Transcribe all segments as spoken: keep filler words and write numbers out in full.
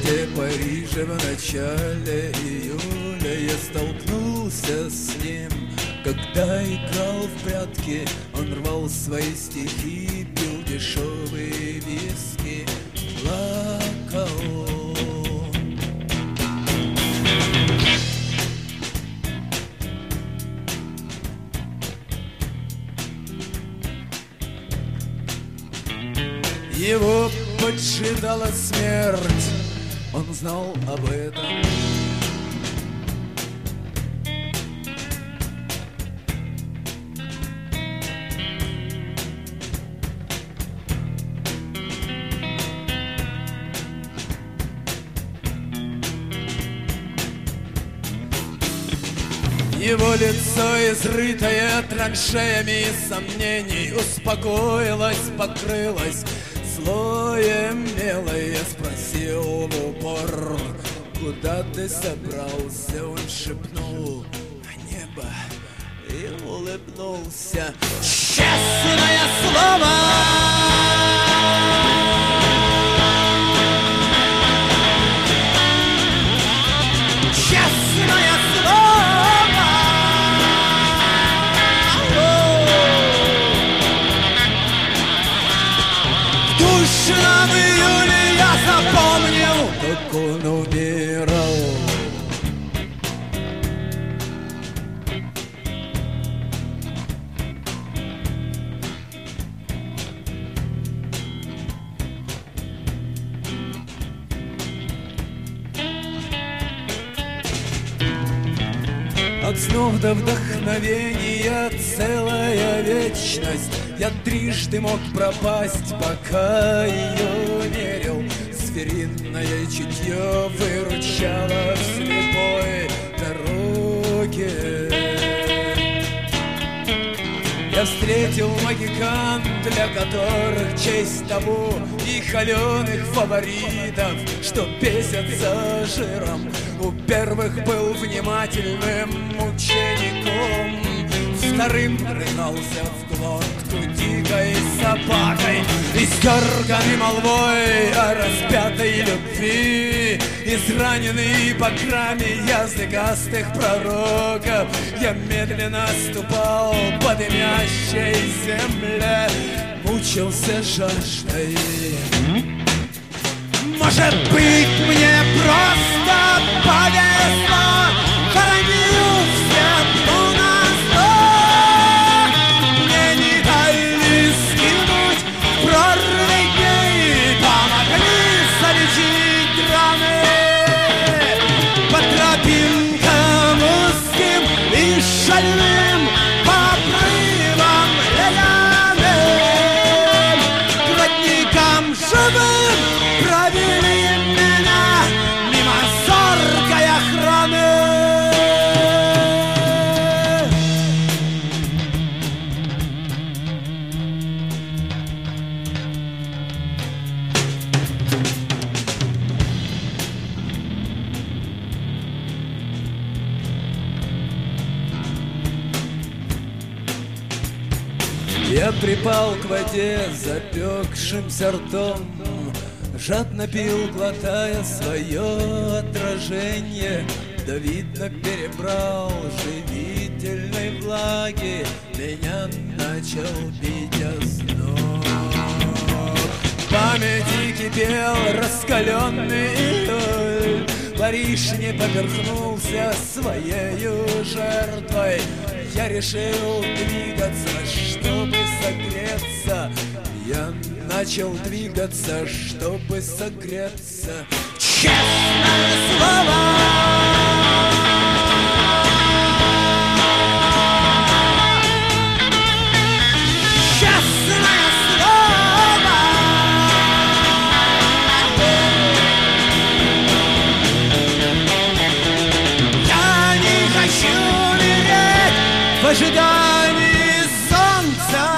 городе Париже в начале июля я столкнулся с ним, когда играл в прятки. Он рвал свои стихи, пил дешевые виски, плакал. Его поджидала смерть, он знал об этом. Его лицо, изрытое траншеями сомнений, успокоилось, покрылось слоем мела. Я спросил в упор: куда ты собрался? Он шепнул: на небо, и улыбнулся. Честное слово! Честное слово! В душном июле я запомнил, как он умирал. От снов до вдохновения целая вечность. Я трижды мог пропасть, пока ее мерил. Звериное чутье выручало в слепой дороге. Я встретил магикан, для которых честь табу, и холеных фаворитов, что бесятся жиром. У первых был внимательным учеником, вторым рыгался в глотку дикой собакой. Истерганный молвой о распятой любви, израненный по грамме языкастых пророков, я медленно ступал по дымящей земле, мучился жаждой. Может быть, мне просто повезло, хоронил всем на зло. Мне не дали скинуть прорвы дней, помогли залечить раны. По тропинкам узким и шальным, по обрывам ледяным, к родникам живым провели меня мимо зоркой охраны. Я припал к воде запекшимся ртом, жадно пил, глотая свое отражение. Да видно, перебрал живительной влаги, меня начал бить озноб. В памяти кипел раскаленный июль, Париж не поперхнулся своею жертвой. Я решил двигаться, чтобы согреться. Я начал двигаться, чтобы согреться. Честное слово! Честное слово! Я не хочу умереть в ожидании солнца.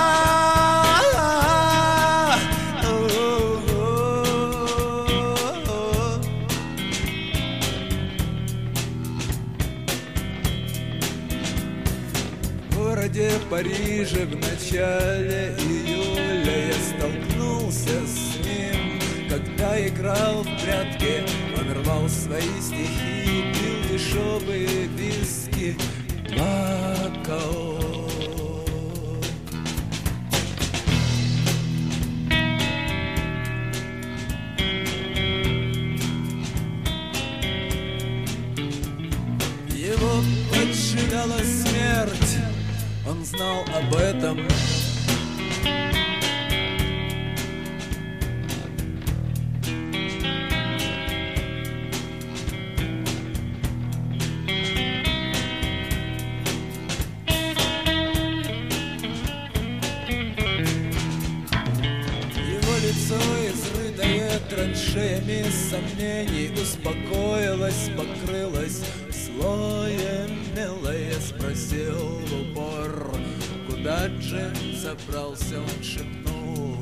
В Париже в начале июля я столкнулся с ним, когда играл в прятки. Он рвал свои стихи, пил дешевые виски, плакал. Его поджидала смерть, он знал об этом. Его лицо, изрытое траншеями сомнений, успокоилось, покрылось слоем мелое. Спросил в упор: куда Джим забрался? Он шепнул: